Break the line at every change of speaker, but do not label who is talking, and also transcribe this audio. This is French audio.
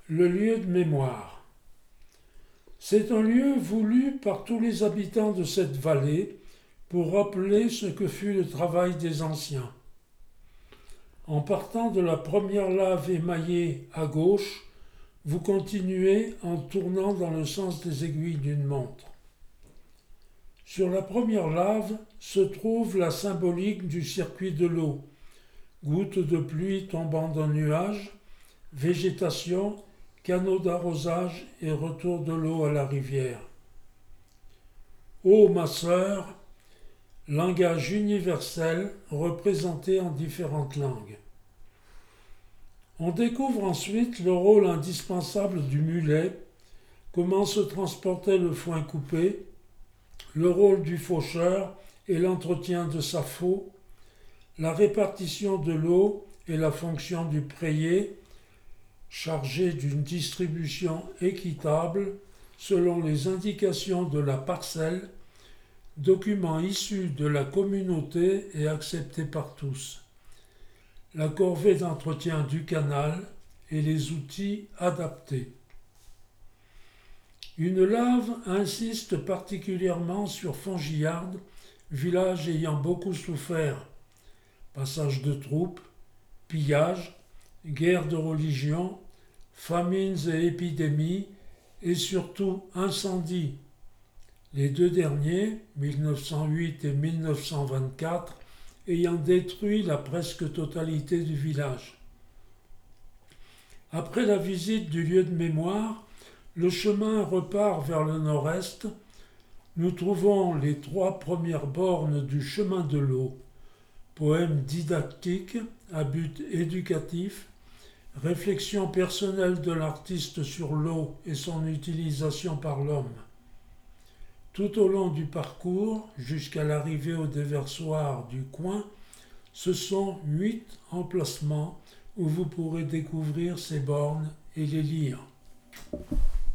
Le lieu de mémoire. C'est un lieu voulu par tous les habitants de cette vallée pour rappeler ce que fut le travail des anciens. En partant de la première lave émaillée à gauche, vous continuez en tournant dans le sens des aiguilles d'une montre. Sur la première lave se trouve la symbolique du circuit de l'eau, gouttes de pluie tombant d'un nuage, végétation, canaux d'arrosage et retour de l'eau à la rivière. Ô ma sœur, langage universel représenté en différentes langues. On découvre ensuite le rôle indispensable du mulet, comment se transportait le foin coupé, le rôle du faucheur et l'entretien de sa faux, la répartition de l'eau et la fonction du prayé, chargé d'une distribution équitable selon les indications de la parcelle, document issu de la communauté et accepté par tous, la corvée d'entretien du canal et les outils adaptés. Une lave insiste particulièrement sur Fongiarde, village ayant beaucoup souffert. Passage de troupes, pillages, guerres de religion, famines et épidémies, et surtout incendies. Les deux derniers, 1908 et 1924, ayant détruit la presque totalité du village. Après la visite du lieu de mémoire, le chemin repart vers le nord-est. Nous trouvons les 3 premières bornes du chemin de l'eau. Poème didactique à but éducatif, réflexion personnelle de l'artiste sur l'eau et son utilisation par l'homme. Tout au long du parcours, jusqu'à l'arrivée au déversoir du coin, ce sont 8 emplacements où vous pourrez découvrir ces bornes et les lire.